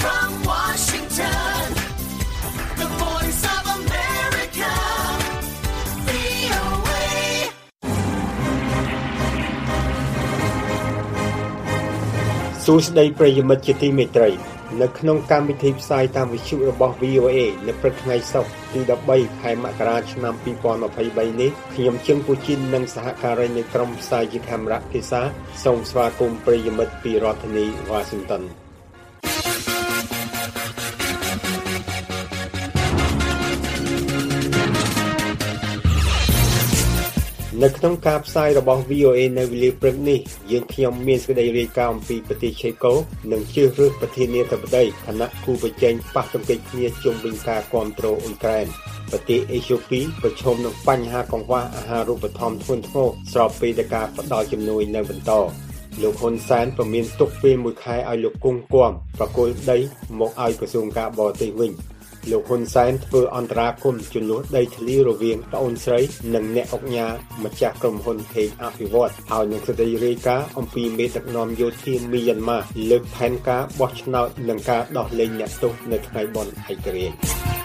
from Washington, the voice of America, VOA. សួស្តីប្រិយមិត្តជាទីមេត្រីនៅក្នុងកម្មវិធីផ្សាយតាមវិទ្យុរបស់ VOA នៅព្រឹកថ្ងៃសុក្រទី13ខែមករាឆ្នាំ2023នេះខ្ញុំជឹងពូជីននិងសហការីនៃក្រុមផ្សាយជាកាមេរ៉ាភាសាសូមស្វាគមន៍ប្រិយមិត្តពីរដ្ឋធានី Washington នៅក្នុងការផ្សាយរបស់ VOA នៅវេលាព្រឹកនេះយើងខ្ញុំមានសេចក្តីរាយការណ៍អំពីប្រទេសឆេកូនិងជ្រើសរើសប្រធានាធិបតីគណៈគូប្រជែងប៉ះទង្គិចគ្នាជុំវិញការគាំទ្រអ៊ុយក្រែនប្រទេសអេត្យូពីប្រឈមនឹងបញ្ហាកង្វះអាហារូបត្ថម្ភធ្ងន់ធ្ងរស្របពេលដែលការផ្ដល់ជំនួយនៅបន្តលោកហ៊ុនសែនប្រមានទុកពេលមួយខែឲ្យលោកគង់គួមប្រគល់ដីមកឲ្យក្រសួងការបរទេសវិញលោកហ៊ុនសែនធ្វើអន្តរាគមន៍ជលួសដីធ្លីរវាងប្អូនស្រីនិងអ្នកអង្គការម្ចាស់ក្រុមហ៊ុនភេងអភិវឌ្ឍហើយនឹងសេចក្តីរាយការណ៍អំពីមេដឹកនាំយោធាមីយ៉ាន់ម៉ាលើកផែនការបោះឆ្នោតនិងការដោះលែងអ្នកទោសនៅថ្ងៃបុណ្យឯករាជ្យ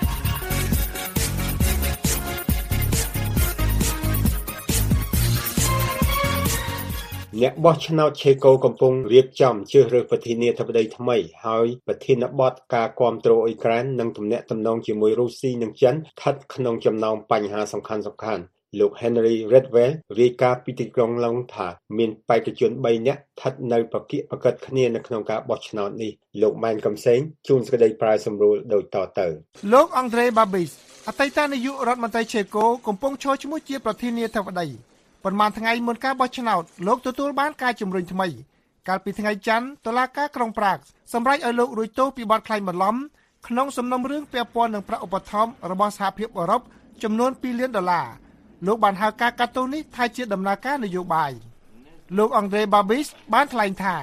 អ្នកបោះឆ្នោតឆេកូកំពុងរៀបចំជ្រើសរើសប្រធានាធិបតីថ្មីហើយប្រធានបទការគាំទ្រអ៊ុយក្រែននិងទំនាក់ទំនងជាមួយរុស្ស៊ីនិងចិនស្ថិតក្នុងចំណោមបញ្ហាសំខាន់ៗលោក Henry Redwell រាយការណ៍ពីទីក្រុងឡុងថាមានបេក្ខជន3នាក់ស្ថិតនៅប្រកៀកប្រកិតគ្នានៅក្នុងការបោះឆ្នោតនេះលោកម៉ែនកំសែងជួនសេចក្តីប្រាយសម្រួលដូចតទៅលោកអង់ដ្រេបាប៊ីសអតីតនាយករដ្ឋមន្ត្រីឆេកូកំពុងឈរឈ្មោះជាប្រធានាធិបតីប៉ុន្មានថ្ងៃមុនការបោះឆ្នោតលោកទទួលបានការជំរុញថ្មីកាលពីថ្ងៃច័ន្ទតុលាការក្រុងប្រាហ្គសម្រេចឲ្យលោករួចទោសពីបទក្លែងបន្លំក្នុងសំណុំរឿងពាក់ព័ន្ធនឹងប្រាក់ឧបត្ថម្ភរបស់សហភាពអឺរ៉ុបចំនួន$2លានលោកបានហៅការកាត់ទោសនេះថាជាដំណើរការនយោបាយលោកអង់ដ្រេបាប៊ីសបានថ្លែងថា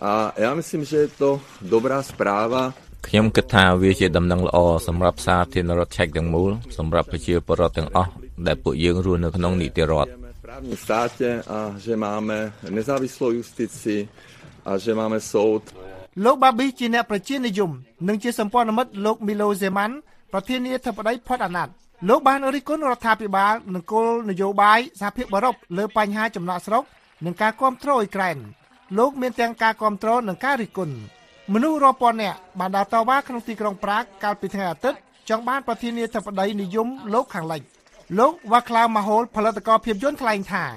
Ja myslím, že je to dobrá správa ខ្ញុំគិតថាវាជាដំណឹងល្អសម្រាប់សាធារណរដ្ឋឆែកទាំងមូលសម្រាប់ប្រជាពលរដ្ឋទាំងអស់ដែលពួកយើងរស់នៅក្នុងនីតិរដ្ឋ v státě a že máme nezávislou justici a že máme soud លោកបាប៊ីជាអ្នកប្រជានិយមនិងជាសម្ព័ន្ធមិត្តលោកមីឡូសេម៉ាន់ប្រធានាធិបតីផុតអាណត្តិលោកបានរិះគន់រដ្ឋាភិបាលនិងគោលនយោបាយសហភាពអឺរ៉ុបលើបញ្ហាចំណាក់ស្រុកនិងការគាំទ្រអ៊ុយក្រែនលោកមានទាំងការគាំទ្រនិងការរិះគន់មនុស្សរាប់ពាន់នាក់បានដើរតវ៉ាក្នុងទីក្រុងប្រាហ្គកាលពីថ្ងៃអាទិត្យចង់បានប្រធានាធិបតីនិយមលោកខាងលិចលោកវ៉ាក្លាវម៉ាហូលផលិតករភាពយន្តថ្លែងថា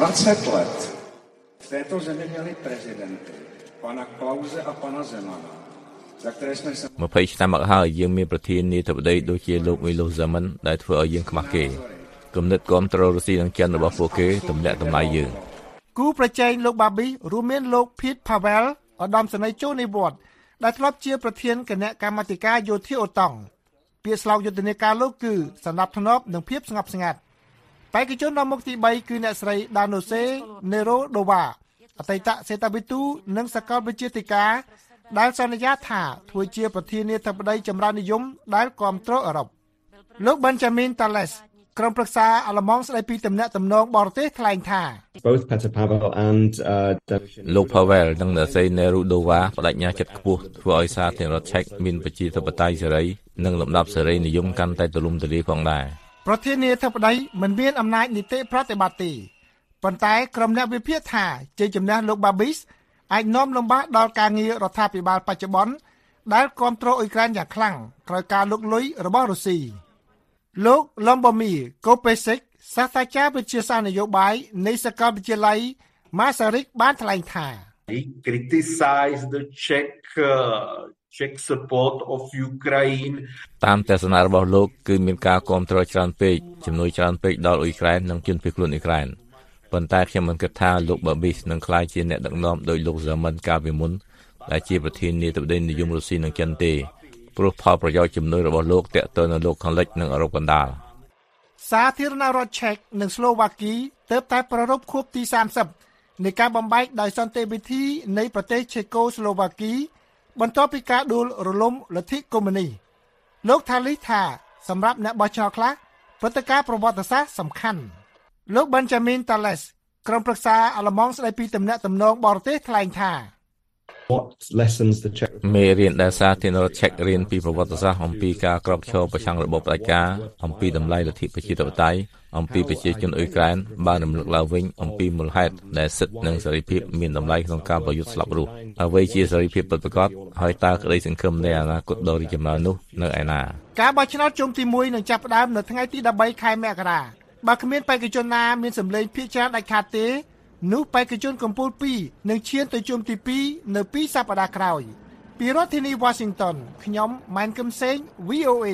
20 let v této zemi měli prezidenty pana Klause a pana Zemana za které jsme se 20ឆ្នាំមកហើយយើងមានប្រធានាធិបតីដូចជាលោកមីឡូសេម៉ាន់ដែលធ្វើឲ្យយើងខ្មាស់គេគំនិតគាំទ្ររុស្ស៊ីនិងចិនរបស់ពួកគេទម្លាក់តម្លៃយើងគូប្រជែងលោកបាប៊ីរួមមានលោក Pete Pavel ឧត្តមសេនីយ៍ចូលនិវត្តន៍ដែលធ្លាប់ជាប្រធានគណៈកម្មាធិការយោធាអូតុងពាក្យស្លោកយុទ្ធនាការលោកគឺសណ្ដាប់ធ្នាប់និងភាពស្ងប់ស្ងាត់បេក្ខជនដល់មុខទី3គឺអ្នកស្រី Danose Nerodova អតីតសេតាប៊ីទូនិងសាកលវិទ្យាធិការដែលសន្យាថាធ្វើជាប្រធានាធិបតីចម្រើននិយមដែលគាំទ្រអឺរ៉ុបលោក Benjamin Tales ក្រុមប្រឹក្សាអាល្លឺម៉ង់ស្ដីពីទំនាក់ទំនងបរទេសថ្លែងថា Both Peter Pavel and លោក Pavel និងអ្នកស្រី Nerudova បដិញ្ញាចិត្តខ្ពស់ធ្វើឲ្យសាធារណរដ្ឋឆែកមានប្រជាធិបតេយ្យសេរីនិងលំដាប់សេរីនិយមកាន់តែទូលំទូលាយផងដែរប្រធានាធិបតីមិនមានអំណាចនីតិប្រតិបត្តិទេប៉ុន្តែក្រុមអ្នកវិភាគថាជ័យជំនះលោកបាប៊ីសអាចនាំលំបាកដល់ការងាររដ្ឋាភិបាលបច្ចុប្បន្នដែលគាំទ្រអ៊ុយក្រែនយ៉ាងខ្លាំងក្រោយការលុកលុយរបស់រុស្ស៊ីលោក Lombomir Kopesek សាស្ត្រាចារ្យវិទ្យាសាស្ត្រនយោបាយនៃសាកលវិទ្យាល័យ Masaryk បានថ្លែងថា He criticized the Czech support of Ukraine តាមទស្សនៈរបស់លោកគឺមានការគាំទ្រច្រើនពេកជំនួយច្រើនពេកដល់អ៊ុយក្រែននិងជនភៀសខ្លួនអ៊ុយក្រែនប៉ុន្តែខ្ញុំមិនគិតថាលោកបាប៊ីសនឹងក្លាយជាអ្នកដឹកនាំដោយលោកហ្សាមិនកាលពីមុនដែលជាប្រធានាធិបតីនិយមរុស្ស៊ីនិងចិនទេព្រោះផលប្រយោជន៍ជំនួយរបស់លោកទាក់ទងនឹងលោកខាងលិចនិងអឺរ៉ុបកណ្ដាលសាធារណរដ្ឋឆែកនិងស្លូវ៉ាគីទើបតែប្រារព្ធខួបទី30នៃការបំបែកដោយសន្តិវិធីនៃប្រទេសឆេកូស្លូវ៉ាគីបន្ទាប់ពីការដួលរលំលទ្ធិកុម្មុយនីសលោកថាលីថាសម្រាប់អ្នកបោះឆ្នោតខ្លះព្រឹត្តិការណ៍ប្រវត្តិសាស្ត្រសំខាន់លោក Benjamin Tales ក្រុមប្រឹក្សាអាល្លឺម៉ង់ស្ដីពីទំនាក់ទំនងបរទេសថ្លែងថា What lessons the Czech មេរៀនដែលសាធារណរដ្ឋឆែករៀនពីប្រវត្តិសាស្ត្រអំពីការក្រោកឈរប្រឆាំងរបបផ្ដាច់ការអំពីតម្លៃលទ្ធិប្រជាធិបតេយ្យអំពីប្រជាជនអ៊ុយក្រែនបានរំលឹកឡើងវិញអំពីមូលហេតុដែលសិទ្ធិនិងសេរីភាពមានតម្លៃក្នុងការប្រយុទ្ធស្លាប់រស់អ្វីជាសេរីភាពពិតប្រាកដហើយតើក្តីសង្ឃឹមនៃអនាគតដ៏រីកចម្រើននោះនៅឯណាការបោះឆ្នោតជុំទី1នឹងចាប់ផ្ដើមនៅថ្ងៃទី13ខែមករាបើគ្មានបេក្ខជនណាមានសម្លេងភាគច្រើនដាច់ខាតទេនោះបេក្ខជនកំពូល2នឹងឈានទៅជុំទី2នៅ2សប្តាហ៍ក្រោយពីរដ្ឋធានី Washington ខ្ញុំម៉ែនកឹមសេង VOA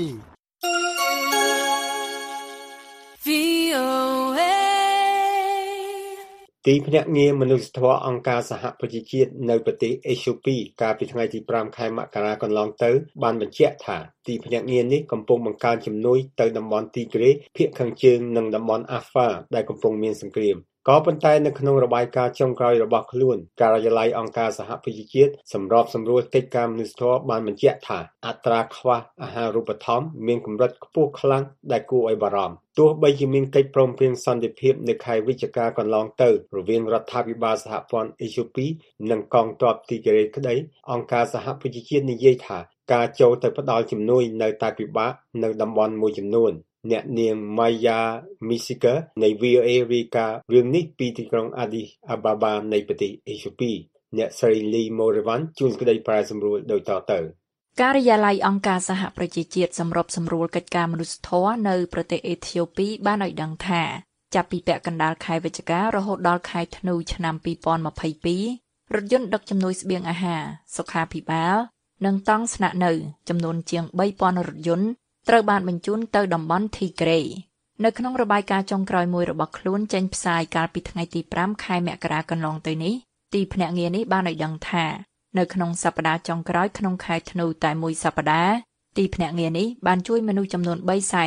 ទីភ្នាក់ងារមនុស្សធម៌អង្គការសហប្រជាជាតិនៅប្រទេសអេត្យូពីកាលពីថ្ងៃទី5ខែមករាកន្លងទៅបានបញ្ជាក់ថាទីភ្នាក់ងារនេះកំពុងបង្កើនជំនួយទៅតំបន់ទីក្រេភាគខាងជើងនិងតំបន់អាហ្វាដែលកំពុងមានសង្គ្រាមក៏ប៉ុន្តែនៅក្នុងរបាយការណ៍ចុងក្រោយរបស់ខ្លួនការិយាល័យអង្គការសហប្រជាជាតិសម្របសម្រួលកិច្ចការមនុស្សធម៌បានបញ្ជាក់ថាអត្រាខ្វះអាហារូបត្ថម្ភមានកម្រិតខ្ពស់ខ្លាំងដែលគួរឲ្យបារម្ភទោះបីជាមានកិច្ចព្រមព្រៀងសន្តិភាពនៅខែវិច្ឆិកាកន្លងទៅរវាងរដ្ឋាភិបាលសហព័ន្ធអេត្យូពីនិងកងទ័ពទីក្រេក្តីអង្គការសហប្រជាជាតិនិយាយថាការចូលទៅផ្ដល់ជំនួយនៅតែពិបាកនៅតំបន់មួយចំនួនអ្នកនាង Maya Misika នៃ VOA រាយការណ៍រឿងនេះពីទីក្រុង Addis Ababa នៃប្រទេសអេត្យូពីអ្នកស្រី Lee Moravan ជួនក្តីប្រែសម្រួលដូចតទៅការិយាល័យអង្គការសហប្រជាជាតិសម្របសម្រួលកិច្ចការមនុស្សធម៌នៅប្រទេសអេត្យូពីបានឲ្យដឹងថាចាប់ពីពាក់កណ្ដាលខែវិច្ឆិការហូតដល់ខែធ្នូឆ្នាំ2022រថយន្តដឹកជំនួយស្បៀងអាហារសុខាភិបាលនិងតង់ស្នាក់នៅចំនួនជាង 3,000 រថយន្តត្រូវបានបញ្ជូនទៅតំបន់ធីក្រេនៅក្នុងរបាយការណ៍ចុងក្រោយមួយរបស់ខ្លួនចេញផ្សាយកាលពីថ្ងៃទី5ខែមករាកន្លងទៅនេះទីភ្នាក់ងារនេះបានឲ្យដឹងថានៅក្នុងសប្តាហ៍ចុងក្រោយក្នុងខែធ្នូតែមួយសប្តាហ៍ទីភ្នាក់ងារនេះបានជួយមនុស្សចំនួន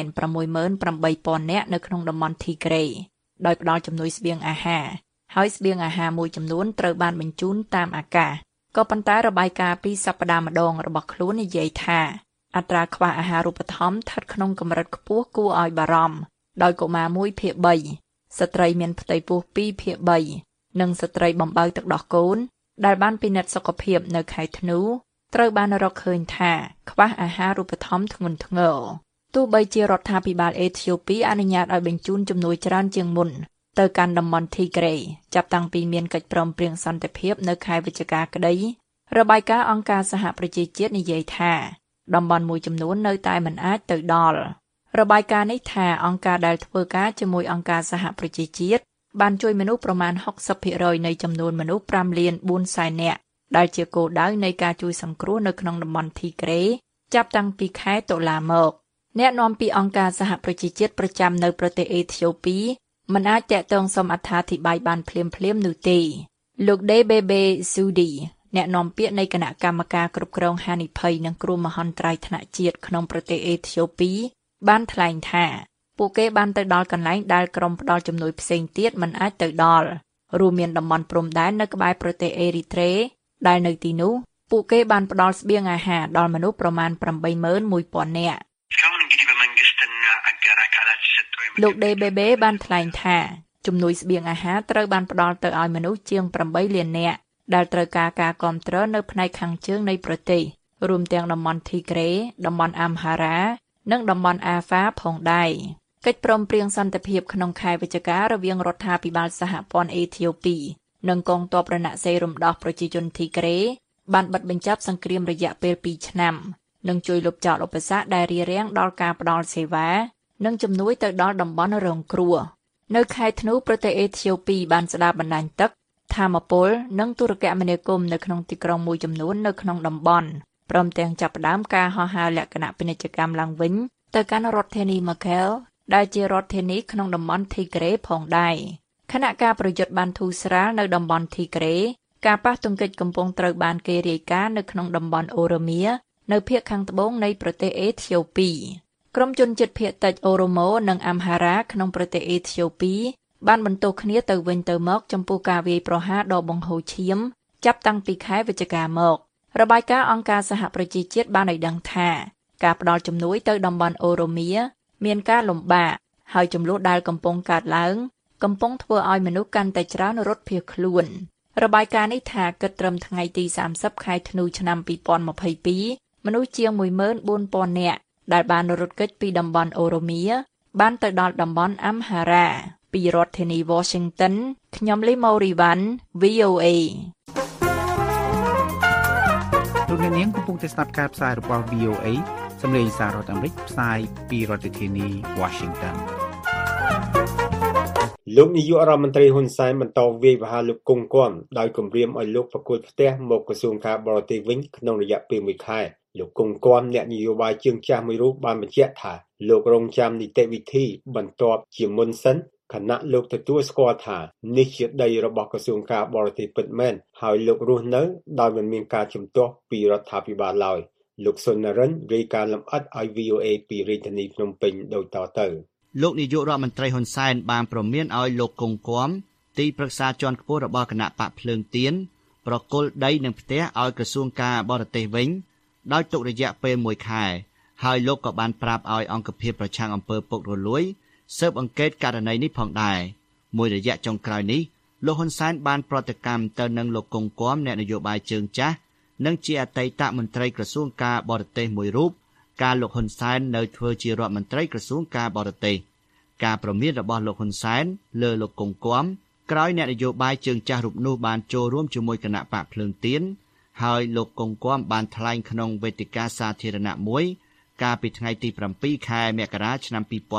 368,000 នាក់នៅក្នុងតំបន់ធីក្រេដោយផ្ដល់ជំនួយស្បៀងអាហារហើយស្បៀងអាហារមួយចំនួនត្រូវបានបញ្ជូនតាមអាកាសក៏ប៉ុន្តែរបាយការណ៍ពីសប្តាហ៍ម្ដងរបស់ខ្លួននិយាយថាអត្រាខ្វះអាហារូបត្ថម្ភស្ថិតក្នុងកម្រិតខ្ពស់គួរឲ្យបារម្ភដោយកុមារ 1/3 ស្ត្រីមានផ្ទៃពោះ 2/3 និងស្ត្រីបំបៅទឹកដោះកូនដែលបានពិនិត្យសុខភាពនៅខែធ្នូត្រូវបានរកឃើញថាខ្វះអាហារូបត្ថម្ភធ្ងន់ធ្ងរទោះបីជារដ្ឋាភិបាលអេត្យូពីអនុញ្ញាតឲ្យបញ្ជូនជំនួយច្រើនជាងមុនទៅកាន់តំបន់ធីក្រេចាប់តាំងពីមានកិច្ចព្រមព្រៀងសន្តិភាពនៅខែវិច្ឆិកាក្តីរបាយការណ៍អង្គការសហប្រជាជាតិនិយាយថាតំបន់មួយចំនួននៅតែមិនអាចទៅដល់របាយការណ៍នេះថាអង្គការដែលធ្វើការជាមួយអង្គការសហប្រជាជាតិបានជួយមនុស្សប្រមាណ 60% នៃចំនួនមនុស្ស 5 លាន 4 សែននាក់ដែលជាគោលដៅនៃការជួយសង្គ្រោះនៅក្នុងតំបន់ធីក្រេចាប់តាំងពីខែតុលាមកអ្នកនាំពាក្យអង្គការសហប្រជាជាតិប្រចាំនៅប្រទេសអេត្យូពីមិនអាចតាក់ទងសុំអត្ថាធិប្បាយបានភ្លាមៗនោះទេលោក Debebe Sudi អ្នកនាំពាក្យនៃគណៈកម្មការគ្រប់គ្រងហានិភ័យនិងគ្រោះមហន្តរាយថ្នាក់ជាតិក្នុងប្រទេសអេត្យូពីបានថ្លែងថាពួកគេបានទៅដល់កន្លែងដែលក្រុមផ្ដល់ជំនួយផ្សេងទៀតមិនអាចទៅដល់រួមមានតំបន់ព្រំដែននៅក្បែរប្រទេសអេរីត្រេដែលនៅទីនោះពួកគេបានផ្ដល់ស្បៀងអាហារដល់មនុស្សប្រមាណ 81,000 នាក់លោក Debebe បានថ្លែងថាជំនួយស្បៀងអាហារត្រូវបានផ្ដល់ទៅឲ្យមនុស្សជាង 8 លាននាក់ដែលត្រូវការការគាំទ្រនៅផ្នែកខាងជើងនៃប្រទេសរួមទាំងតំបន់ធីក្រេតំបន់អាំហារ៉ានិងតំបន់អាហ្វាផងដែរកិច្ចព្រមព្រៀងសន្តិភាពក្នុងខែវិច្ឆិការវាងរដ្ឋាភិបាលសហព័ន្ធអេត្យូពីនិងកងទ័ពរណសិរ្សរំដោះប្រជាជនធីក្រេបានបិទបញ្ចប់សង្គ្រាមរយៈពេល2ឆ្នាំនិងជួយលុបចោលឧបសគ្គដែលរារាំងដល់ការផ្ដល់សេវានិងជំនួយទៅដល់តំបន់រងគ្រោះនៅខែធ្នូប្រទេសអេត្យូពីបានស្ដារបណ្ដាញទឹកថាមពលនិងទូរគមនាគមន៍នៅក្នុងទីក្រុងមួយចំនួននៅក្នុងតំបន់ព្រមទាំងចាប់ផ្ដើមការហោះហើរលក្ខណៈពាណិជ្ជកម្មឡើងវិញទៅកាន់រដ្ឋធានី Mekelle ដែលជារដ្ឋធានីក្នុងតំបន់ធីក្រេផងដែរខណៈការប្រយុទ្ធបានធូរស្រាលនៅតំបន់ធីក្រេការប៉ះទង្គិចកំពុងត្រូវបានគេរាយការណ៍នៅក្នុងតំបន់អូរ៉ូមៀនៅភាគខាងត្បូងនៃប្រទេសអេត្យូពីក្រុមជនជាតិភាគតិចអូរ៉ូម៉ូនិងអាំហារ៉ាក្នុងប្រទេសអេត្យូពីបានបន្ទោសគ្នាទៅវិញទៅមកចំពោះការវាយប្រហារដ៏បង្ហូរឈាមចាប់តាំងពីខែវិច្ឆិកាមករបាយការណ៍អង្គការសហប្រជាជាតិបានឲ្យដឹងថាការផ្ដល់ជំនួយទៅតំបន់អូរ៉ូមៀមានការលំបាកហើយចំនួនដែលកំពុងកើតឡើងកំពុងធ្វើឲ្យមនុស្សកាន់តែច្រើនរត់ភៀសខ្លួនរបាយការណ៍នេះថាគិតត្រឹមថ្ងៃទី30ខែធ្នូឆ្នាំ2022មនុស្សជាង 14,000 នាក់ដែលបានរត់គេចពីតំបន់អូរ៉ូមៀបានទៅដល់តំបន់អាំហារ៉ាពីរដ្ឋធានី Washington ខ្ញុំលីម៉ូរីវ៉ាន់ VOA លោកអ្នកនាងកំពុងតែស្ដាប់ការផ្សាយរបស់ VOA សម្លេងសាររដ្ឋអាមេរិកផ្សាយពីរដ្ឋធានី Washington លោកនាយករដ្ឋមន្ត្រីហ៊ុនសែនបន្តវាយប្រហារលោកគង់គំដោយគម្រាមឲ្យលោកប្រគល់ផ្ទះមកក្រសួងការបរទេសវិញក្នុងរយៈពេល1ខែលោកគង់គំអ្នកនយោបាយជើងចាស់មួយរូបបានបញ្ជាក់ថាលោករងចាំនីតិវិធីបន្ទាប់ជាមុនសិនខណៈលោកទទួលស្គាល់ថានេះជាដីរបស់ក្រសួងការបរទេសពិតមែនហើយលោករស់នៅដោយមិនមានការជំទាស់ពីរដ្ឋាភិបាលឡើយលោកសុននរិនរាយការណ៍លម្អិតឲ្យ VOA ពីរាជធានីភ្នំពេញដូចតទៅលោកនាយករដ្ឋមន្ត្រីហ៊ុនសែនបានប្រមានឲ្យលោកគង់គំទីប្រឹក្សាជាន់ខ្ពស់របស់គណៈបកភ្លើងទៀនប្រគល់ដីនិងផ្ទះឲ្យក្រសួងការបរទេសវិញដោយទុករយៈពេល1ខែហើយលោកក៏បានប្រាប់ឲ្យអង្គភាពប្រឆាំងអំពើពុករលួយស៊ើបអង្កេតករណីនេះផងដែរមួយរយៈចុងក្រោយនេះលោកហ៊ុនសែនបានប្រតិកម្មទៅនឹងលោកគង់គំអ្នកនយោបាយជើងចាស់និងជាអតីតមន្ត្រីក្រសួងការបរទេសមួយរូបកាលលោកហ៊ុនសែននៅធ្វើជារដ្ឋមន្ត្រីក្រសួងការបរទេសការប្រមានរបស់លោកហ៊ុនសែនលើលោកគង់គំក្រោយអ្នកនយោបាយជើងចាស់រូបនោះបានចូលរួមជាមួយគណៈបកភ្លើងទៀនហើយលោកគង់គំបានថ្លែងក្នុងវេទិកាសាធារណៈមួយកាលពីថ្ងៃទី7ខែមករាឆ្នាំ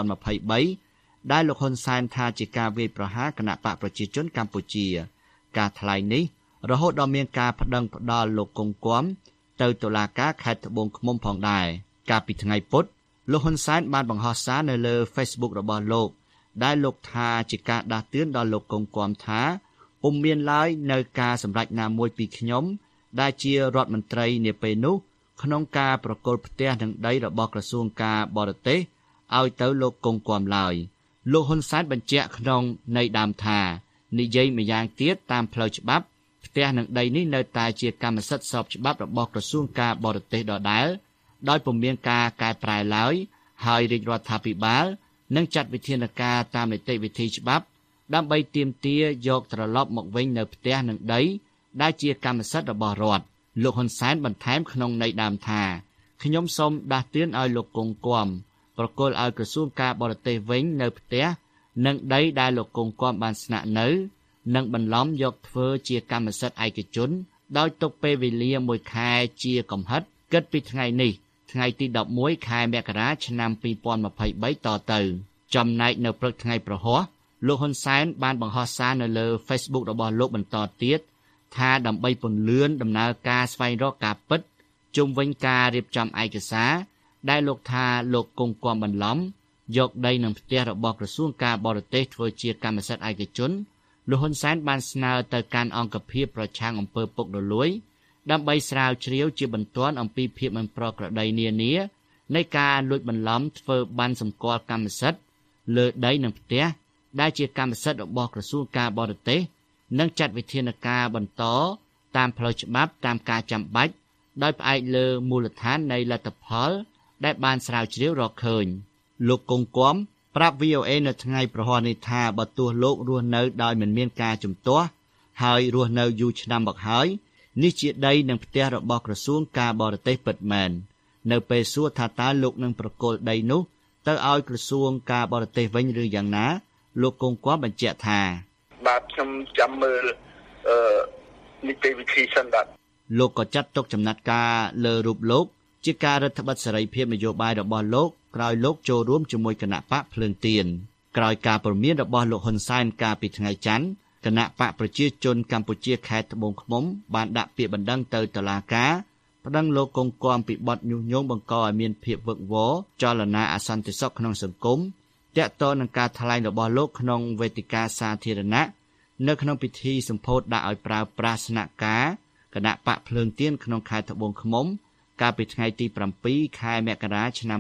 2023ដែលលោកហ៊ុនសែនថាជាការវាយប្រហារគណៈបកប្រជាជនកម្ពុជាការថ្លែងនេះរហូតដល់មានការប្តឹងផ្តល់លោកគង់គំទៅតុលាការខេត្តត្បូងឃ្មុំផងដែរកាលពីថ្ងៃពុធលោកហ៊ុនសែនបានបង្ហោះសារនៅលើ Facebook របស់លោកដែលលោកថាជាការដាស់តឿនដល់លោកគង់គំថាពុំមានឡើយនៅការសម្រេចណាមួយពីខ្ញុំដែលជារដ្ឋមន្ត្រីនាពេលនោះក្នុងការប្រគល់ផ្ទះនិងដីរបស់ក្រសួងការបរទេសឲ្យទៅលោកគង់គំឡើយលោកហ៊ុនសែនបញ្ជាក់ក្នុងន័យដើមថានិយាយម្យ៉ាងទៀតតាមផ្លូវច្បាប់ផ្ទះនិងដីនេះនៅតែជាកម្មសិទ្ធិស្របច្បាប់របស់ក្រសួងការបរទេសដដែលដោយពុំមានការកែប្រែឡើយហើយរាជរដ្ឋាភិបាលនឹងចាត់វិធានការតាមនីតិវិធីច្បាប់ដើម្បីទាមទារយកត្រឡប់មកវិញនៅផ្ទះនិងដីដែលជាកម្មសិទ្ធិរបស់រដ្ឋលោកហ៊ុនសែនបន្ថែមក្នុងន័យដើមថាខ្ញុំសូមដាស់តឿនឲ្យលោកគង់គំប្រគល់ឲ្យក្រសួងការបរទេសវិញនៅផ្ទះនិងដីដែលលោកគង់គំបានស្នាក់នៅនិងបន្លំយកធ្វើជាកម្មសិទ្ធិឯកជនដោយទុកពេលវេលា1ខែជាកំហិតគិតពីថ្ងៃនេះថ្ងៃទី11ខែមករាឆ្នាំ2023តទៅចំណែកនៅព្រឹកថ្ងៃប្រហ័សលោកហ៊ុនសែនបានបង្ហោះសារនៅលើ Facebook របស់លោកបន្តទៀតថាដើម្បីពន្លឿនដំណើរការស្វែងរកការពិតជុំវិញការរៀបចំឯកសារដែលលោកថាលោកគង់គំបន្លំយកដីនិងផ្ទះរបស់ក្រសួងការបរទេសធ្វើជាកម្មសិទ្ធិឯកជនលោកហ៊ុនសែនបានស្នើទៅកាន់អង្គភាពប្រឆាំងអំពើពុករលួយដើម្បីស្រាវជ្រាវជាបន្ទាន់អំពីភាពមិនប្រក្រតីនានានៃការលួចបន្លំធ្វើបានសម្គាល់កម្មសិទ្ធិលើដីនិងផ្ទះដែលជាកម្មសិទ្ធិរបស់ក្រសួងការបរទេសនិងចាត់វិធានការបន្តតាមផ្លូវច្បាប់តាមការចាំបាច់ដោយផ្អែកលើមូលដ្ឋាននៃលទ្ធផលដែលបានស្រាវជ្រាវរកឃើញលោកគង់គំប្រាប់ VOA នៅថ្ងៃប្រហ័សនេះថាបើទោះលោករស់នៅដោយមិនមានការជំទាស់ហើយរស់នៅយូរឆ្នាំមកហើយនេះជាដីនិងផ្ទះរបស់ក្រសួងការបរទេសពិតមែននៅពេលសួរថាតើលោកនឹងប្រគល់ដីនោះទៅឲ្យក្រសួងការបរទេសវិញឬយ៉ាងណាលោកគង់គំបញ្ជាក់ថាបាទខ្ញុំចាំមើលនីតិវិធីសិនបាទលោកក៏ចាត់ទុកចំណាត់ការលើរូបលោកជាការរដ្ឋបិទសេរីភាពនយោបាយរបស់លោកក្រោយលោកចូលរួមជាមួយគណៈបកភ្លើងទៀនក្រោយការព្រមានរបស់លោកហ៊ុនសែនកាលពីថ្ងៃច័ន្ទគណៈបកប្រជាជនកម្ពុជាខេត្តត្បូងឃ្មុំបានដាក់ពាក្យបណ្ដឹងទៅតុលាការប្តឹងលោកគង់គំពីបទញុះញង់បង្កឲ្យមានភាពវឹកវរចលនាអសន្តិសុខក្នុងសង្គមទាក់ទងនឹងការថ្លែងរបស់លោកក្នុងវេទិកាសាធារណៈនៅក្នុងពិធីសម្ពោធដាក់ឲ្យប្រើប្រាស់ស្នាក់ការគណៈបកភ្លើងទៀនក្នុងខេត្តត្បូងឃ្មុំកាលពីថ្ងៃទី7ខែមករាឆ្នាំ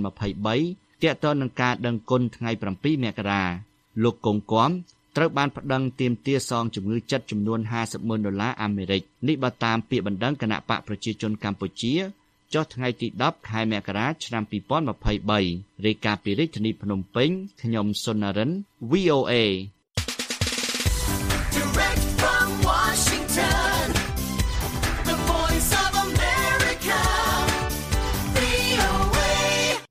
2023ទាក់ទងនឹងការដឹងគុណថ្ងៃ7មករាលោកគង់គំត្រូវបានប្តឹងទាមទារសងជំងឺចិត្តចំនួន$50,000អាមេរិកនេះបើតាមពាក្យបណ្ដឹងគណៈបកប្រជាជនកម្ពុជាចុះថ្ងៃទី10ខែមករាឆ្នាំ2023រាយការណ៍ពីរាជធានីភ្នំពេញខ្ញុំសុននរិន VOA Direct from Washington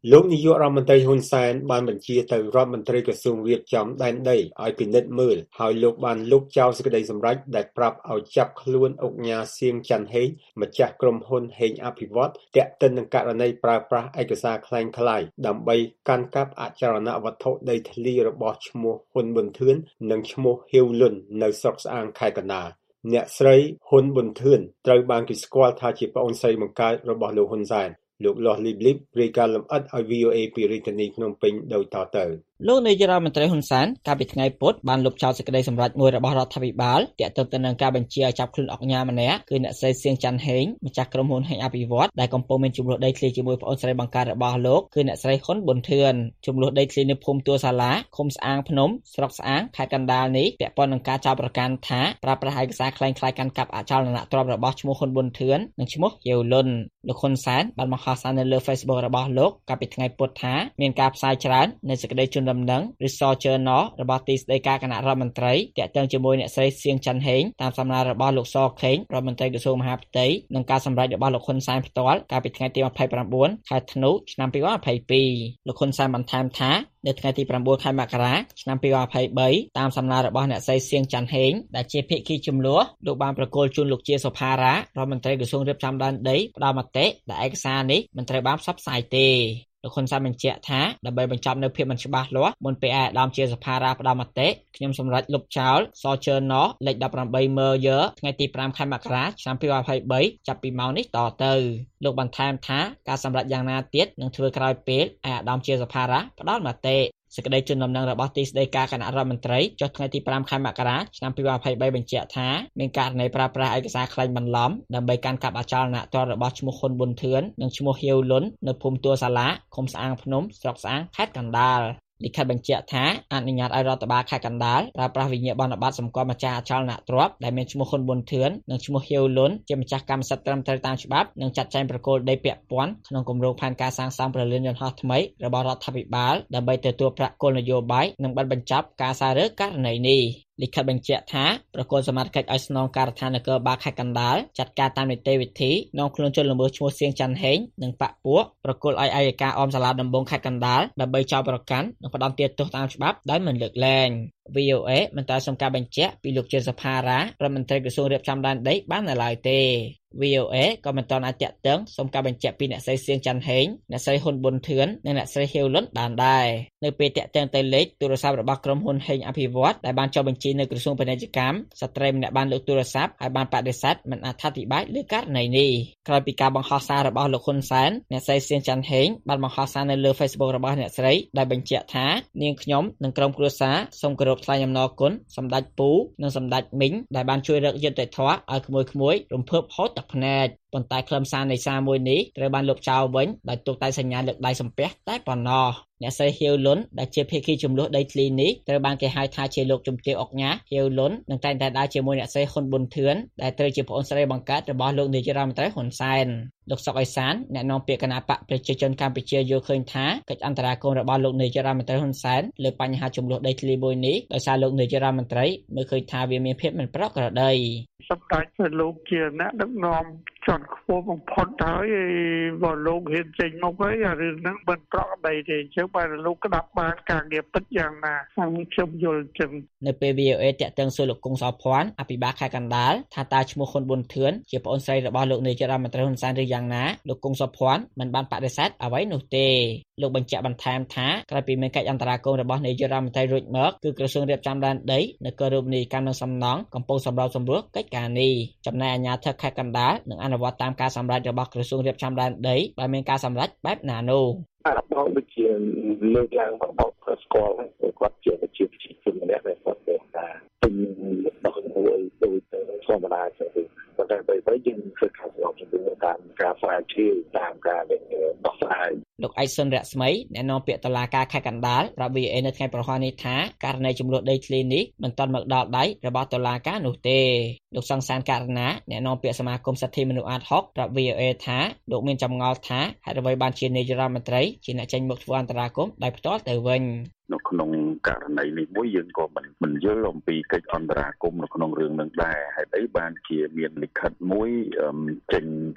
លោកនាយករដ្ឋមន្ត្រីហ៊ុនសែនបានបញ្ជាទៅរដ្ឋមន្ត្រីក្រសួងរៀបចំដែនដីឲ្យពិនិត្យមើលហើយលោកបានលុបចោលសេចក្តីសម្រេចដែលប្រាប់ឲ្យចាប់ខ្លួនឧកញ៉ាសៀងច័ន្ទហេងម្ចាស់ក្រុមហ៊ុនហេងអភិវឌ្ឍទាក់ទិននឹងករណីប្រើប្រាស់ឯកសារក្លែងក្លាយដើម្បីកាន់កាប់អចលនវត្ថុដីធ្លីរបស់ឈ្មោះហ៊ុនប៊ុនធឿននិងឈ្មោះហៀវលុននៅស្រុកស្អាងខេត្តកណ្ដាលអ្នកស្រីហ៊ុនប៊ុនធឿនត្រូវបានគេស្គាល់ថាជាប្អូនស្រីបង្កើតរបស់លោកហ៊ុនសែនលោកលាស់លីបលីបរាយការណ៍លម្អិតឲ្យ VOA ពីរាជធានីភ្នំពេញដូចតទៅលោកនាយរដ្ឋមន្ត្រីហ៊ុនសែនកាលពីថ្ងៃពុធបានលុបចោលសេចក្តីសម្រេចមួយរបស់រដ្ឋាភិបាលទាក់ទងទៅនឹងការបញ្ជាឲ្យចាប់ខ្លួនឧកញ៉ាម្នាក់គឺអ្នកស្រីសៀងច័ន្ទហេងម្ចាស់ក្រុមហ៊ុនហេងអភិវឌ្ឍដែលកំពុងមានជម្លោះដីធ្លីជាមួយប្អូនស្រីបង្កើតរបស់លោកគឺអ្នកស្រីហ៊ុនប៊ុនធឿនជម្លោះដីធ្លីនៅភូមិទួលសាឡាឃុំស្អាងភ្នំស្រុកស្អាងខេត្តកណ្ដាលនេះពាក់ព័ន្ធនឹងការចោទប្រកាន់ថាប្រើប្រាស់ឯកសារក្លែងក្លាយកាន់កាប់អចលនទ្រព្យរបស់ឈ្មោះហ៊ុនប៊ុនធឿននិងឈ្មោះហៀវលុនលោកហ៊ុនសែនបានបង្ហោះសារនៅលើ Facebook របស់លោកកាលពីថ្ងៃពុធថាមានការផ្សាយច្រើននៃសេចក្តីជូនដំណឹងJournal របស់ទីស្តីការគណៈរដ្ឋមន្ត្រីទាក់ទងជាមួយអ្នកស្រីសៀងច័ន្ទហេងតាមសំណើរបស់លោកសខេងរដ្ឋមន្ត្រីក្រសួងមហាផ្ទៃនិងការសម្រេចរបស់លោកហ៊ុនសែនផ្ទាល់កាលពីថ្ងៃទី29ខែធ្នូឆ្នាំ2022លោកហ៊ុនសែនបន្ថែមថានៅថ្ងៃទី9ខែមករាឆ្នាំ2023តាមសំណើរបស់អ្នកស្រីសៀងច័ន្ទហេងដែលជាភាគីជំនួសលោកបានប្រគល់ជូនលោកជាសុផារ៉ារដ្ឋមន្ត្រីក្រសួងរៀបចំដែនដីផ្ដល់មតិដែលឯកសារនេះមិនត្រូវបានផ្សព្វផ្សាយទេលោកហ៊ុនសែនបញ្ជាក់ថាដើម្បីបញ្ចប់នៅភាពមិនច្បាស់លាស់មុនពេលឯកឧត្តមជាសភារាផ្ដល់មតិខ្ញុំសម្រេចលុបចោលសជើណលេខ18មើយើថ្ងៃទី5ខែមករាឆ្នាំ2023ចាប់ពីម៉ោងនេះតទៅលោកបន្ថែមថាការសម្រេចយ៉ាងណាទៀតនឹងធ្វើក្រោយពេលឯកឧត្តមជាសភារាផ្ដល់មតិសេចក្តីជូនដំណឹងរបស់ទីស្តីការគណៈរដ្ឋមន្ត្រីចុះថ្ងៃទី5ខែមករាឆ្នាំ2023បញ្ជាក់ថាមានករណីប្រើប្រាស់ឯកសារក្លែងបន្លំដើម្បីកាន់កាប់អចលនទ្រព្យរបស់ឈ្មោះហ៊ុនប៊ុនធឿននិងឈ្មោះហៀវលុននៅភូមិទួលសាឡាឃុំស្អាងភ្នំស្រុកស្អាងខេត្តកណ្ដាលលិខិតបញ្ជាក់ថាអនុញ្ញាតឲ្យរដ្ឋបាលខេត្តកណ្ដាលប្រើប្រាស់វិញ្ញាបនបត្រសម្គាល់ម្ចាស់អចលនទ្រព្យដែលមានឈ្មោះហ៊ុនប៊ុនធឿននិងឈ្មោះហៀវលុនជាម្ចាស់កម្មសិទ្ធិត្រឹមត្រូវតាមច្បាប់និងចាត់ចែងប្រគល់ដីពាក់ព័ន្ធក្នុងគម្រោងផែនការសាងសង់ព្រលានយន្តហោះថ្មីរបស់រដ្ឋាភិបាលដើម្បីទទួលប្រាក់គោលនយោបាយនិងបិទបញ្ចប់ការសាររើករណីនេះលិខិតបញ្ជាក់ថាប្រគល់សមត្ថកិច្ចឲ្យស្នងការដ្ឋាននគរបាលខេត្តកណ្ដាលចាត់ការតាមនីតិវិធីនាំខ្លួនជនល្មើសឈ្មោះសៀងច័ន្ទហេងនិងបកពួកប្រគល់ឲ្យអัยការអមសាលាដំបងខេត្តកណ្ដាលដើម្បីចោទប្រកាន់និងផ្តន្ទាទោសតាមច្បាប់ដោយមិនលើកលែង VOA មិនតែសុំការបញ្ជាក់ពីលោកជាសភារារដ្ឋមន្ត្រីក្រសួងរៀបចំដែនដីបាននៅឡើយទេ VOA ក៏មិនទាន់អាចតាក់ទងសុំការបញ្ជាក់ពីអ្នកស្រីសៀងច័ន្ទហេងអ្នកស្រីហ៊ុនប៊ុនធឿននិងអ្នកស្រីហៀវលុនបានដែរនៅពេលតាក់ទងទៅលេខទូរស័ព្ទរបស់ក្រុមហ៊ុនហេងអភិវឌ្ឍដែលបានចុះបញ្ជីនៅក្រសួងពាណិជ្ជកម្មស្ត្រីម្នាក់បានលើកទូរស័ព្ទហើយបានបដិសេធមិនអត្ថាធិប្បាយលើករណីនេះក្រោយពីការបង្ហោះសាររបស់លោកហ៊ុនសែនអ្នកស្រីសៀងច័ន្ទហេងបានបង្ហោះសារនៅលើ Facebook របស់អ្នកស្រីដែលបញ្ជាក់ថានាងខ្ញុំនិងក្រុមគ្រួសារសូមគោរពថ្លែងអំណរគុណសម្ដេចពូនិងសម្ដេចមីងដែលបានជួយរកយុត្តិធម៌ឲ្យក្មួយៗរំភើបហូរទឹកភ្នែកប៉ុន្តែខ្លឹមសារនៃសារមួយនេះត្រូវបានលុបចោលវិញដោយទុកតែសញ្ញាលើកដៃសំពះតែប៉ុណ្ណោះអ្នកស្រីហៀវលុនដែលជាភាគីចំនួនដីធ្លីនេះត្រូវបានគេហៅថាជាលោកជំទាវអុកញ៉ាហៀវលុននិងតែងតែដើរជាមួយអ្នកស្រីហ៊ុនប៊ុនធឿនដែលត្រូវជាប្អូនស្រីបង្កើតរបស់លោកនាយរដ្ឋមន្ត្រីហ៊ុនសែនលោកសុកអេសានអ្នកនាំពាក្យគណៈបកប្រជាជនកម្ពុជាយល់ឃើញថាកិច្ចអន្តរាគមន៍របស់លោកនាយរដ្ឋមន្ត្រីហ៊ុនសែនលើបញ្ហាចំនួនដីធ្លីមួយនេះដោយសារលោកនាយរដ្ឋមន្ត្រីមើលឃើញថាវាមានភាពមិនប្រក្រតីសម្ដេចលោកជាអ្នកដឹកនាំជាន់ខ្ពស់បំផុតហើយបើលោកហ៊ានចេញមកហើយរឿងហ្នឹងមិនប្រក្រតីទេអញ្ចឹងបើលោកក្តាប់បានការងារពិតយ៉ាងណាខ្ញុំយល់ចឹងនៅពេល VOA តាក់ទងសួរលោកគង់សោភ័ណ្ឌអភិបាលខេត្តកណ្ដាលថាតើឈ្មោះហ៊ុនប៊ុនធឿនជាប្អូនស្រីរបស់លោកនាយរដ្ឋមន្ត្រីហ៊ុនសែនឬយ៉ាងណាលោកគង់សោភ័ណ្ឌមិនបានបដិសេធអ្វីនោះទេលោកបញ្ជាក់បន្ថែមថាក្រោយពីមានកិច្ចអន្តរាគមន៍របស់នាយរដ្ឋមន្ត្រីរួចមកគឺក្រសួងរៀបចំដែនដីនគររូបនីយកម្មនិងសំណង់កំពុងសម្របសម្រួលកិច្ចការនេះចំណែកអាជ្ញាធរខេត្តកណ្ដាលនឹងអនុវត្តតាមការសម្រេចរបស់ក្រសួងរៀបចំដែនដីបើមានការសម្រេចបែបណានោះបងដូចជាលើកឡើងមកបកស្គាល់គាត់ជាប្រជាជនម្នាក់ដែលគាត់ថាពេញដល់មួយដូចធម្មតាចឹងទៅប៉ុន្តែបើយើងធ្វើការស្របជាមួយតាមការស្រាវជ្រាវតាមការដោះស្រាយលោកឯកសុនរស្មីអ្នកនាំពាក្យតុលាការខេត្តកណ្ដាលប្រាប់ VA នៅថ្ងៃប្រហ័សនេះថាករណីចំនួនដីធ្លីនេះមិនទាន់មកដល់ដៃរបស់តុលាការនោះទេលោកសង្សានករណាអ្នកនាំពាក្យសមាគមសិទ្ធិមនុស្សអាត60ប្រាប់ VA ថាលោកមានចម្ងល់ថាហេតុអ្វីបានជានាយរដ្ឋមន្ត្រីជាអ្នកចេញមកធ្វើអន្តរាគមន៍ដោយផ្ទាល់ទៅវិញនៅក្នុងករណីនេះមួយយើងក៏មិនយល់អំពីកិច្ចអន្តរាគមន៍នៅក្នុងរឿងនឹងដែរហេតុអីបានជាមានលិខិតមួយចេញ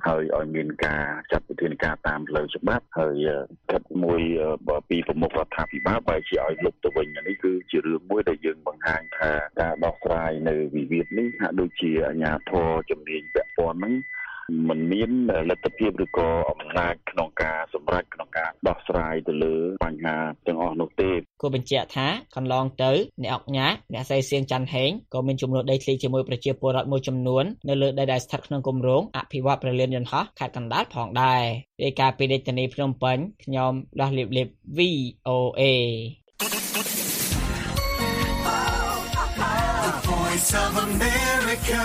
ហើយឲ្យមានការចាត់វិធានការតាមផ្លូវច្បាប់ហើយកាត់មួយពីប្រមុខរដ្ឋាភិបាលបែរជាឲ្យលុបទៅវិញនេះគឺជារឿងមួយដែលយើងបង្ហាញថាការដោះស្រាយនៅវិវាទនេះហាក់ដូចជាអាជ្ញាធរជំនាញពាក់ព័ន្ធហ្នឹងមិនមានលទ្ធភាពឬក៏អំណាចក្នុងការសម្រេចក្នុងការដោះស្រាយទៅលើបញ្ហាទាំងអស់នោះទេគួរបញ្ជាក់ថាកន្លងទៅអ្នកអង្គញាអ្នកស្រីសៀងច័ន្ទហេងក៏មានចំនួនដីធ្លីជាមួយប្រជាពលរដ្ឋមួយចំនួននៅលើដីដែលស្ថិតក្នុងគម្រោងអភិវឌ្ឍព្រលានយន្តហោះខេត្តកណ្ដាលផងដែររាយការណ៍ពីរាជធានីភ្នំពេញខ្ញុំដោះលៀបលៀប VOA The Voice of America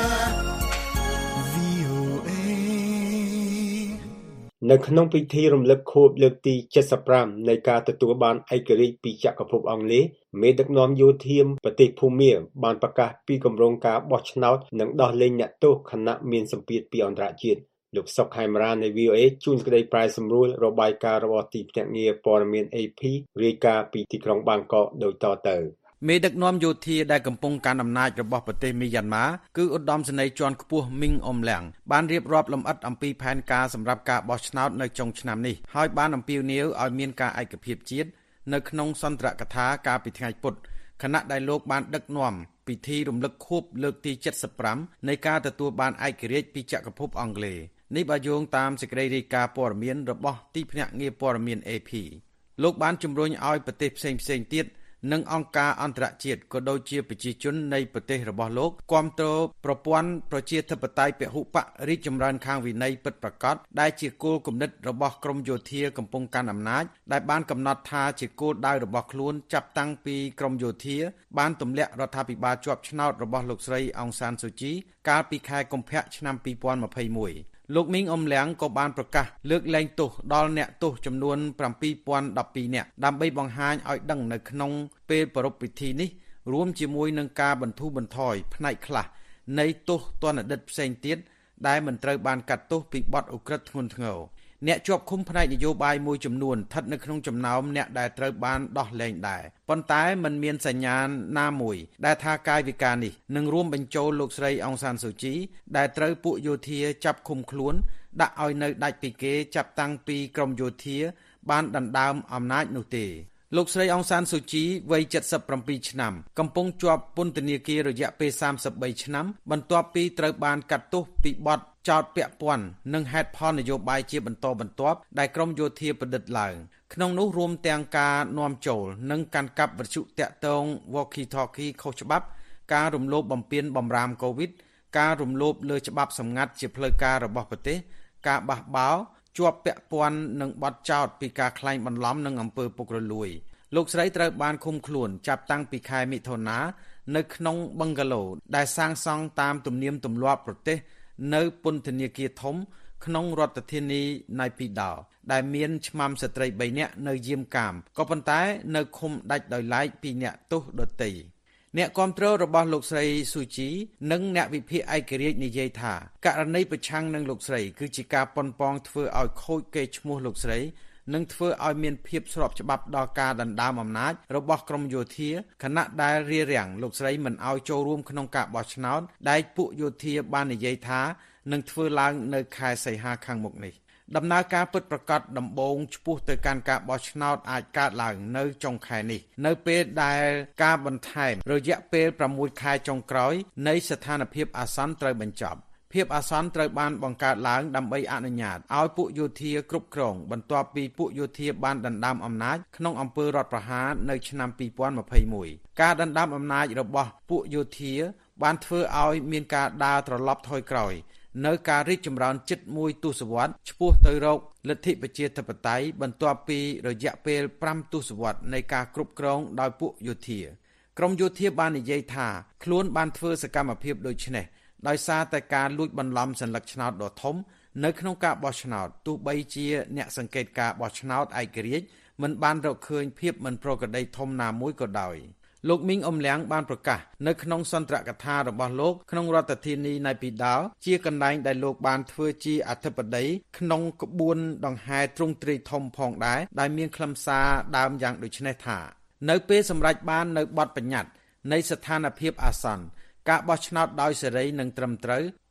នៅក្នុងពិធីរំលឹកខួបលើកទី75នៃការទទួលបានឯករាជ្យពីចក្រភពអង់គ្លេសមេដឹកនាំយោធាប្រទេសភូមាបានប្រកាសពីគម្រោងការបោះឆ្នោតនិងដោះលែងអ្នកទោសខណៈមានសម្ពាធពីអន្តរជាតិលោកសុកខេមរានៃ VOA ជួនក្តីប្រែសម្រួលរបាយការណ៍របស់ទីភ្នាក់ងារព័ត៌មាន AP រាយការណ៍ពីទីក្រុងបាងកកដូចតទៅមេដឹកនាំយោធាដែលកំពុងកាន់អំណាចរបស់ប្រទេសមីយ៉ាន់ម៉ាគឺឧត្តមសេនីយ៍ជាន់ខ្ពស់មីងអ៊ុំឡាំងបានរៀបរាប់លម្អិតអំពីផែនការសម្រាប់ការបោះឆ្នោតនៅចុងឆ្នាំនេះហើយបានអំពាវនាវឲ្យមានការឯកភាពជាតិនៅក្នុងសន្ទរកថាកាលពីថ្ងៃពុធខណៈដែលលោកបានដឹកនាំពិធីរំលឹកខួបលើកទី75នៃការទទួលបានឯករាជ្យពីចក្រភពអង់គ្លេសនេះបើយោងតាមសេចក្តីរាយការណ៍ព័ត៌មានរបស់ទីភ្នាក់ងារព័ត៌មាន AP លោកបានជំរុញឲ្យប្រទេសផ្សេងៗទៀតនិងអង្គការអន្តរជាតិក៏ដូចជាប្រជាជននៃប្រទេសរបស់លោកគាំទ្រប្រព័ន្ធប្រជាធិបតេយ្យពហុបករីកចម្រើនខាងវិន័យពិតប្រាកដដែលជាគោលគំនិតរបស់ក្រមយោធាកំពុងកាន់អំណាចដែលបានកំណត់ថាជាគោលដៅរបស់ខ្លួនចាប់តាំងពីក្រមយោធាបានទម្លាក់រដ្ឋាភិបាលជាប់ឆ្នោតរបស់លោកស្រីអង្សានស៊ូជីកាលពីខែកុម្ភៈឆ្នាំ2021លោកមីងអ៊ុំឡាំងក៏បានប្រកាសលើកលែងទោសដល់អ្នកទោសចំនួន7012នាក់ដើម្បីបង្ហាញឲ្យដឹងនៅក្នុងពេលប្រារព្ធពិធីនេះរួមជាមួយនឹងការបន្ធូរបន្ថយផ្នែកខ្លះនៃទោសទណ្ឌឌិតផ្សេងទៀតដែលមិនត្រូវបានកាត់ទោសពីបទឧក្រិដ្ឋធ្ងន់ធ្ងរអ្នកជាប់ឃុំផ្នែកនយោបាយមួយចំនួនស្ថិតនៅក្នុងចំណោមអ្នកដែលត្រូវបានដោះលែងដែរប៉ុន្តែมันមានសញ្ញាណណាមួយដែលថាកាយវិការនេះនឹងរួមបញ្ចូលលោកស្រីអង្សានស៊ូជីដែលត្រូវពួកយោធាចាប់ឃុំខ្លួនដាក់ឲ្យនៅដាច់ពីគេចាប់តាំងពីក្រមយោធាបានដណ្ដើមអំណាចនោះទេលោកស្រីអង្សានស៊ូជីវ័យ77ឆ្នាំកំពុងជាប់ពន្ធនាគាររយៈពេល33ឆ្នាំបន្ទាប់ពីត្រូវបានកាត់ទោសពីបទចោទពាក់ព័ន្ធនឹងហេតុផលនយោបាយជាបន្តបន្ទាប់ដែលក្រមយោធាប្រឌិតឡើងក្នុងនោះរួមទាំងការនាំចូលនិងកាន់កាប់វិទ្យុតាក់ទង walkie-talkie ខុសច្បាប់ការរំលោភបំពានបម្រាមកូវីដការរំលោភលើច្បាប់សម្ងាត់ជាផ្លូវការរបស់ប្រទេសការបះបោរជាប់ពាក់ព័ន្ធនឹងបទចោទពីការក្លែងបន្លំនិងអំពើពុករលួយលោកស្រីត្រូវបានឃុំខ្លួនចាប់តាំងពីខែមិថុនានៅក្នុងបឹងហ្គាឡូដែលសាងសង់តាមទំនៀមទម្លាប់ប្រទេសនៅពន្ធនាគារធំក្នុងរដ្ឋធានីណៃពីដោដែលមានឆ្មាំស្ត្រី3នាក់នៅយាមកាមក៏ប៉ុន្តែនៅឃុំដាច់ដោយឡែកពីអ្នកទោសដទៃអ្នកគាំទ្ររបស់លោកស្រីស៊ូជីនិងអ្នកវិភាគឯករាជ្យនិយាយថាករណីប្រឆាំងនឹងលោកស្រីគឺជាការប៉ុនប៉ងធ្វើឲ្យខូចកេរ្តិ៍ឈ្មោះលោកស្រីនិងធ្វើឲ្យមានភាពស្របច្បាប់ដល់ការដណ្ដើមអំណាចរបស់ក្រមយោធាខណៈដែលរារាំងលោកស្រីមិនឲ្យចូលរួមក្នុងការបោះឆ្នោតដែលពួកយោធាបាននិយាយថានឹងធ្វើឡើងនៅខែសីហាខាងមុខនេះដំណើរការពិតប្រាកដដំបូងឆ្ពោះទៅកាន់ការបោះឆ្នោតអាចកើតឡើងនៅចុងខែនេះនៅពេលដែលការបន្ថែមរយៈពេល6ខែចុងក្រោយនៃស្ថានភាពអាសន្នត្រូវបញ្ចប់ភាពអាសន្នត្រូវបានបង្កើតឡើងដើម្បីអនុញ្ញាតឲ្យពួកយោធាគ្រប់គ្រងបន្ទាប់ពីពួកយោធាបានដណ្ដើមអំណាចក្នុងអំពើរដ្ឋប្រហារនៅឆ្នាំ2021ការដណ្ដើមអំណាចរបស់ពួកយោធាបានធ្វើឲ្យមានការដើរត្រឡប់ថយក្រោយនៅការរីកចម្រើនជិត1ទសវត្សរ៍ឆ្ពោះទៅរកលទ្ធិប្រជាធិបតេយ្យបន្ទាប់ពីរយៈពេល5ទសវត្សរ៍នៃការគ្រប់គ្រងដោយពួកយោធាក្រមយោធាបាននិយាយថាខ្លួនបានធ្វើសកម្មភាពដូចនេះដោយសារតែការលួចបន្លំសញ្ញាឆ្នោតដ៏ធំនៅក្នុងការបោះឆ្នោតទោះបីជាអ្នកសង្កេតការបោះឆ្នោតឯករាជ្យមិនបានរកឃើញភាពមិនប្រក្រតីធំណាមួយក៏ដោយលោកមីងអ៊ុំឡាំងបានប្រកាសនៅក្នុងសន្ទរកថារបស់លោកក្នុងរដ្ឋធានីណៃពីដោជាកន្លែងដែលលោកបានធ្វើជាអធិបតីក្នុងក្បួនដង្ហែទ្រង់ទ្រាយធំផងដែរដែលមានខ្លឹមសារដើមយ៉ាងដូចនេះថានៅពេលសម្រេចបាននៅបទបញ្ញត្តិនៃស្ថានភាពអាសន្នការបោះឆ្នោតដោយសេរីនិងត្រឹមត្រូវ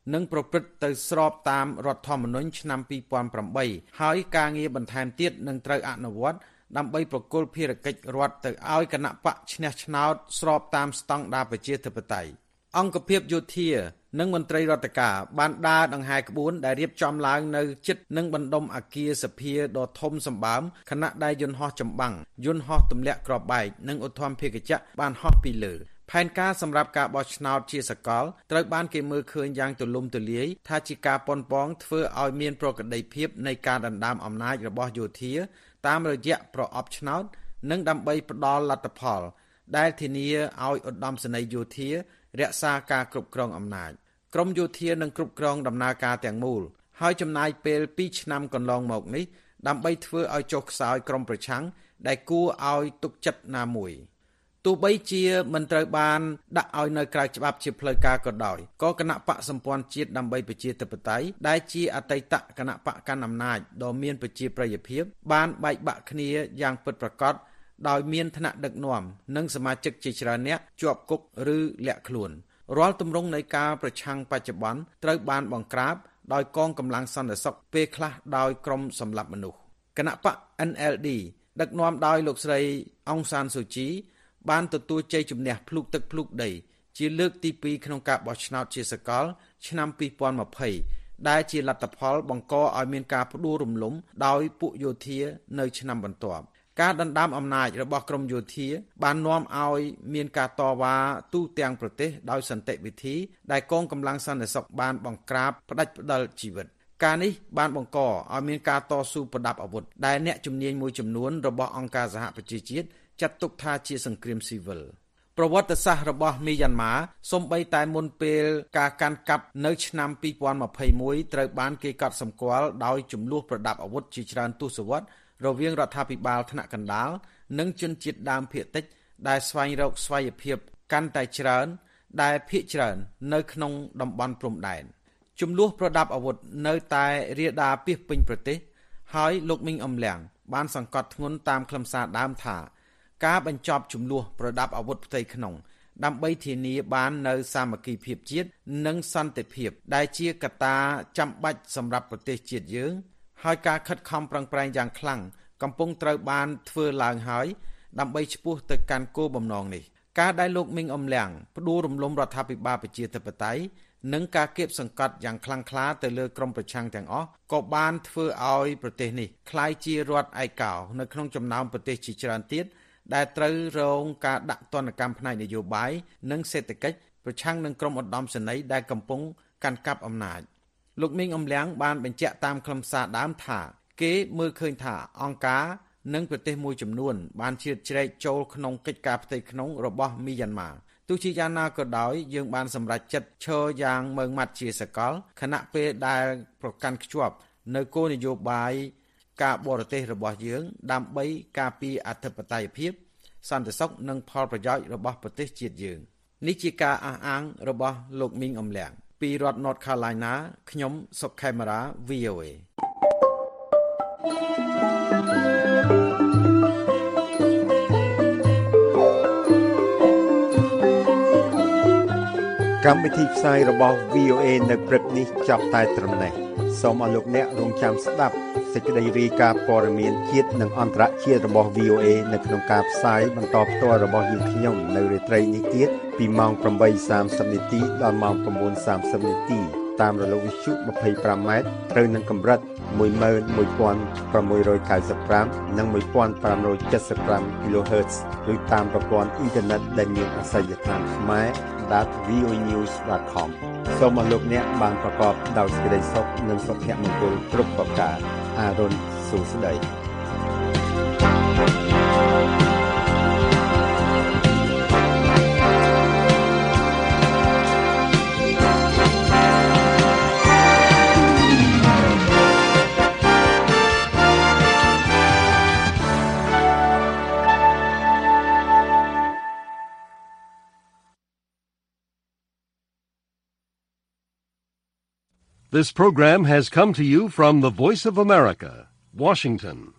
និងប្រព្រឹត្តទៅស្របតាមរដ្ឋធម្មនុញ្ញឆ្នាំ2008ហើយការងារបន្ថែមទៀតនឹងត្រូវអនុវត្តដើម្បីប្រគល់ភារកិច្ចរដ្ឋទៅឲ្យគណៈបកឈ្នះឆ្នោតស្របតាមស្តង់ដារប្រជាធិបតេយ្យអង្គភាពយោធានិងមន្ត្រីរដ្ឋការបានដើរដង្ហែក្បួនដែលរៀបចំឡើងនៅជិតនឹងបណ្ដុំអគារសភាដ៏ធំសម្បើមខណៈដែលយន្តហោះចម្បាំងយន្តហោះទម្លាក់គ្រាប់បែកនិងឧទ្ធម្ភាគចក្របានហោះពីលើផែនការសម្រាប់ការបោះឆ្នោតជាសកលត្រូវបានគេមើលឃើញយ៉ាងទូលំទូលាយថាជាការប៉ុនប៉ងធ្វើឲ្យមានប្រក្រតីភាពនៃការដណ្ដើមអំណាចរបស់យោធាតាមរយៈប្រអប់ឆ្នោតនិងដើម្បីផ្ដល់លទ្ធផលដែលធានាឲ្យឧត្តមសេនីយ៍យោធារក្សាការគ្រប់គ្រងអំណាចក្រមយោធានឹងគ្រប់គ្រងដំណើរការទាំងមូលហើយចំណាយពេល2ឆ្នាំកន្លងមកនេះដើម្បីធ្វើឲ្យចុះខ្សោយក្រមប្រឆាំងដែលគួរឲ្យទុកចិត្តណាមួយទោះបីជាមិនត្រូវបានដាក់ឲ្យនៅក្រៅច្បាប់ជាផ្លូវការក៏ដោយក៏គណៈបកសម្ព័ន្ធជាតិដើម្បីប្រជាធិបតេយ្យដែលជាអតីតគណៈបកកាន់អំណាចដ៏មានប្រជាប្រិយភាពបានបែកបាក់គ្នាយ៉ាងពិតប្រាកដដោយមានថ្នាក់ដឹកនាំនិងសមាជិកជាច្រើនអ្នកជាប់គុកឬលាក់ខ្លួនរាល់ទម្រង់នៃការប្រឆាំងបច្ចុប្បន្នត្រូវបានបង្ក្រាបដោយកងកម្លាំងសន្តិសុខពេលខ្លះដោយក្រុមសម្លាប់មនុស្សគណៈបក NLD ដឹកនាំដោយលោកស្រីអុងសានស៊ូជីបានទទួលជ័យជំនះភ្លុកទឹកភ្លុកដីជាលើកទី2ក្នុងការបោះឆ្នោតជាសកលឆ្នាំ2020ដែលជាលទ្ធផលបង្កឲ្យមានការផ្ដួលរំលំដោយពួកយោធានៅឆ្នាំបន្ទាប់ការដណ្ដើមអំណាចរបស់ក្រមយោធាបាននាំឲ្យមានការតវ៉ាទូទាំងប្រទេសដោយសន្តិវិធីដែលកងកម្លាំងសន្តិសុខបានបង្ក្រាបផ្ដាច់ផ្ដាល់ជីវិតការនេះបានបង្កឲ្យមានការតស៊ូប្រដាប់អាវុធដែលអ្នកជំនាញមួយចំនួនរបស់អង្គការសហប្រជាជាតិចាត់ទុកថាជាសង្គ្រាមស៊ីវិលប្រវត្តិសាស្ត្ររបស់មីយ៉ាន់ម៉ាសូម្បីតែមុនពេលការកាន់កាប់នៅឆ្នាំ2021ត្រូវបានគេកត់សម្គាល់ដោយចំនួនប្រដាប់អាវុធជាច្រើនទសវត្សរ៍រវាងរដ្ឋាភិបាលថ្នាក់កណ្ដាលនិងជនជាតិដើមភាគតិចដែលស្វែងរកស្វ័យភាពកាន់តែច្រើនដែលភាគច្រើននៅក្នុងតំបន់ព្រំដែនចំនួនប្រដាប់អាវុធនៅតែរាលដាលពាសពេញប្រទេសហើយលោកមីងអ៊ុំលៀងបានសង្កត់ធ្ងន់តាមខ្លឹមសារដើមថាការបញ្ចប់ចំនួនប្រដាប់អាវុធផ្ទៃក្នុងដើម្បីធានាបាននៅសាមគ្គីភាពជាតិនិងសន្តិភាពដែលជាកត្តាចាំបាច់សម្រាប់ប្រទេសជាតិយើងហើយការខិតខំប្រឹងប្រែងយ៉ាងខ្លាំងកំពុងត្រូវបានធ្វើឡើងហើយដើម្បីឆ្ពោះទៅកាន់គោលបំណងនេះការដែលលោកមីងអ៊ុំលៀងផ្ដួលរំលំរដ្ឋាភិបាលប្រជាធិបតេយ្យនិងការគៀបសង្កត់យ៉ាងខ្លាំងក្លាទៅលើក្រមប្រឆាំងទាំងអស់ក៏បានធ្វើឲ្យប្រទេសនេះក្លាយជារដ្ឋឯកោនៅក្នុងចំណោមប្រទេសជាច្រើនទៀតដែលត្រូវរងការដាក់ទណ្ឌកម្មផ្នែកនយោបាយនិងសេដ្ឋកិច្ចប្រឆាំងនឹងក្រុមឧត្តមសេនីយ៍ដែលកំពុងកាន់កាប់អំណាចលោកមីងអ៊ុំលៀងបានបញ្ជាក់តាមខ្លឹមសារដើមថាគេមើលឃើញថាអង្គការនិងប្រទេសមួយចំនួនបានជ្រៀតជ្រែកចូលក្នុងកិច្ចការផ្ទៃក្នុងរបស់មីយ៉ាន់ម៉ាទោះជាយ៉ាងណាក៏ដោយយើងបានសម្រេចចិត្តឈរយ៉ាងម៉ឺងម៉ាត់ជាសកលខណៈពេលដែលប្រកាន់ខ្ជាប់នៅគោលនយោបាយការបរទេសរបស់យើងដើម្បីការពារអធិបតេយ្យភាពសន្តិសុខនិងផលប្រយោជន៍របស់ប្រទេសជាតិយើងនេះជាការអះអាងរបស់លោកមីងអ៊ុំលៀងពីរដ្ឋ North Carolina ខ្ញុំសុកខេមរា VOA កម្មវិធីផ្សាយរបស់ VOA នៅព្រឹកនេះចាប់តែត្រឹមនេះសូមអរលោកអ្នករងចាំស្ដាប់សេចក្តីរាយការណ៍ព័ត៌មានជាតិនិងអន្តរជាតិរបស់ VOA នៅក្នុងការផ្សាយបន្តផ្ទាល់របស់យើងខ្ញុំនៅរាត្រីនេះទៀតពីម៉ោង 8:30 នាទីដល់ម៉ោង 9:30 នាទីតាមរលកវិទ្យុ 25 ម៉ែត្រត្រូវនឹងកម្រិត 11695 និង 1575 kHz ឬតាមប្រព័ន្ធអ៊ីនធឺណិតដែលមានអាសយដ្ឋានខ្មែរ.voanews.com សូមអរលោកអ្នកបានប្រកបដោយសេចក្តីសុខនិងសុភមង្គលគ្រប់ប្រការអារុនសួស្តី This program has come to you from the Voice of America, Washington.